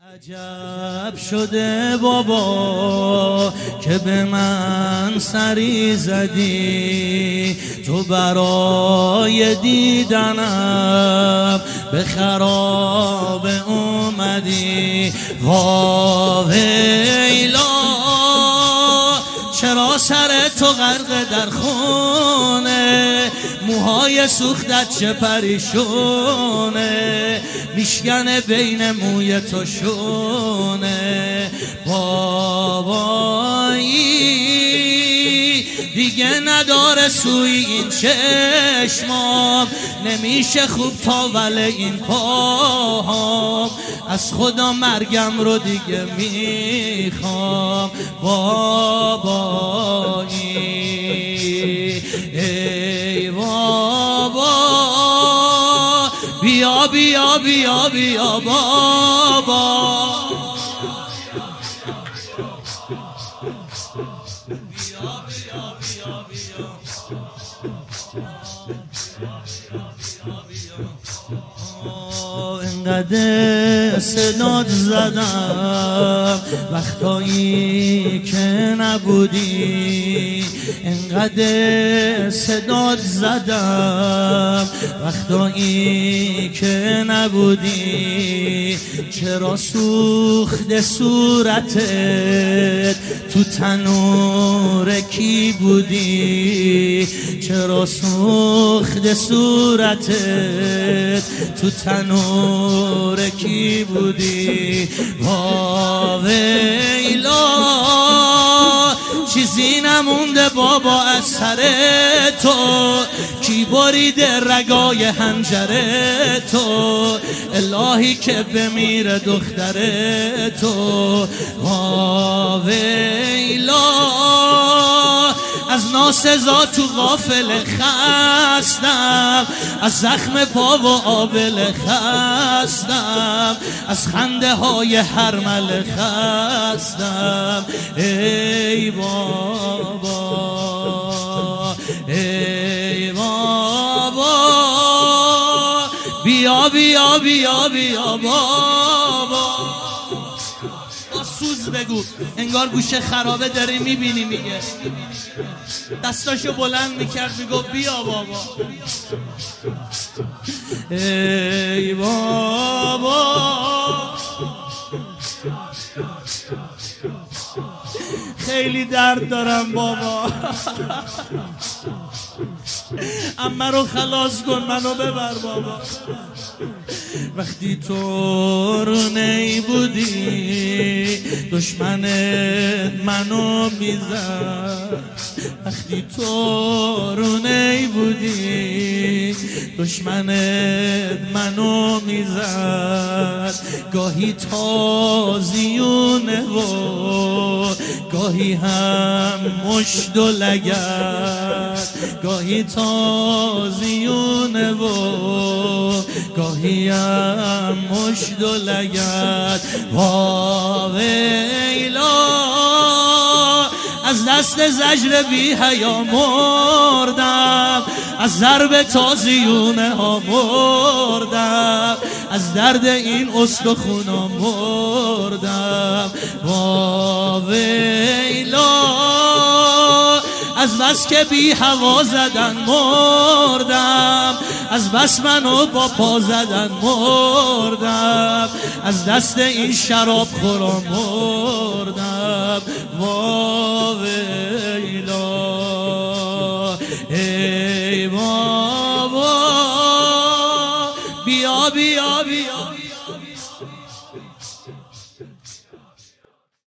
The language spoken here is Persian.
عجب شده بابا که به من سری زدی، تو برای دیدنم به خراب اومدی. واویلا چرا سر تو غرق در خونه، موهای سوختت چه پریشونه، میشکنه بین موی تو شونه. بابایی دیگه نداره سوی این چشمام، نمیشه خوب تاول این پاهام، از خدا مرگم رو دیگه میخوام. بابایی ای بابا بیا بیا بیا بیا بابا، انقدر صدات زدم وقتایی که نبودی، انقدر صدات زدم وقتایی که نبودی. چرا سوخت صورتت تو تنور کی بودی، چرا سوخت صورتت تو تنور کی بودی. واویلا چیزی نمونده بابا از سر تو، کی بریده رگای حنجره تو، الهی که بمیره دختر تو. واویلا از ناسزا تو غافل خستم، از زخم پا و آبل خستم، از خنده های هرمل خستم. ای بابا ای بابا بیا بیا بیا بیا بابا. با سوز بگو، انگار گوشه خرابه داری میبینی، میگه دستاشو بلند میکرد میگو بیا بابا. ای بابا خیلی درد دارم بابا، عمه رو خلاص کن، منو ببر بابا. وقتی تو رو نی بودی دشمنت منو میزد، وقتی تو رو نی بودی دشمنت منو میزد. گاهی تازیونه و گاهی هم مشت و لگد، گاهی تازیونه و گاهی هم مشت و لگد. واویلا از دست زجر بی حیا مردم، از ضرب تازیونه ها مردم، از درد این استخونا مردم. واویلا از بس که بی هوا زدن مردم، از بس منو با پا زدن مردم، از دست این شراب خورا مردم. واویلا ای بابا بیا بیا بیا